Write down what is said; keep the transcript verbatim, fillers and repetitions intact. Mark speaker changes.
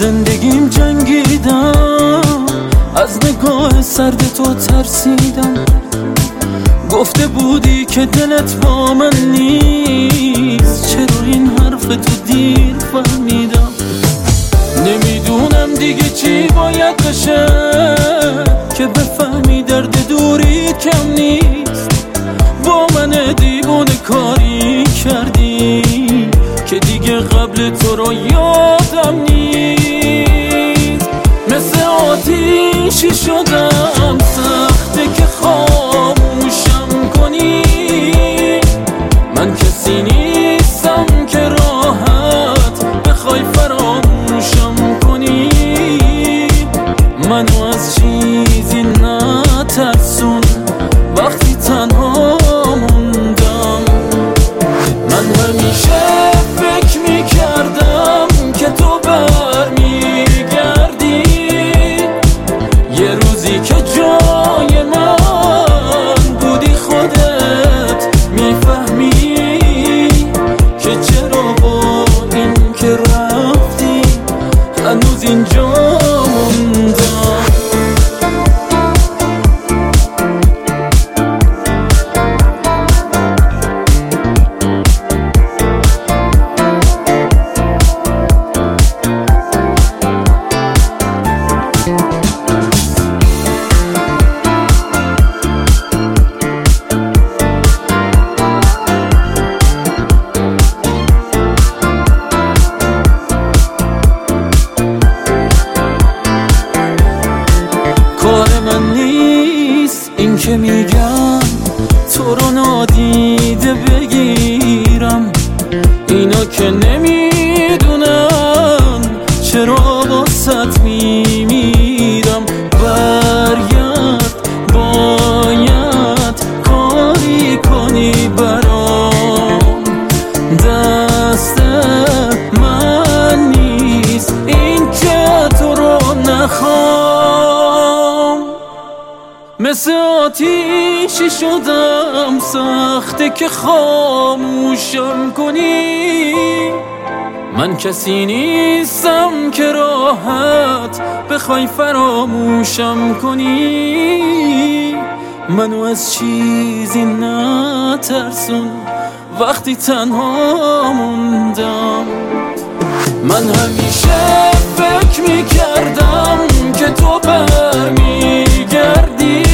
Speaker 1: زندگیم جنگیدم، از نگاه سرد تو ترسیدم. گفته بودی که دلت با من نیست، چرا این حرف تو دیر فهمیدم. نمیدونم دیگه چی باید بشه که بفهمی درد دوری کم نیست. با من دیوونه کاری کردی که دیگه قبل تو رو یادم نیست. مثل آتیشی شدم، سخته که خاموشم کنی. من کسی نیستم که راحت بخوای فراموشم کنی. منو از چیزی نترسون وقتی تنها موندم. من همیشه فکر میکردم که تو برمیگردی، یه روزی که جای من بودی خودت میفهمی که چرا با این که رفتی هنوز اینجا موندم. کار من نیست این که میگم تو رو نادیده بگیرم. اینا که نمیدونن چرا واسط میمیرم. برگرد، باید کاری کنی برام. دست من نیست این که تو رو نخوام. مثل آتیشی شدم، سخته که خاموشم کنی. من کسی نیستم که راحت بخوای فراموشم کنی. منو از چیزی نترسون وقتی تنها موندم. من همیشه فکر میکردم که تو برمیگردی،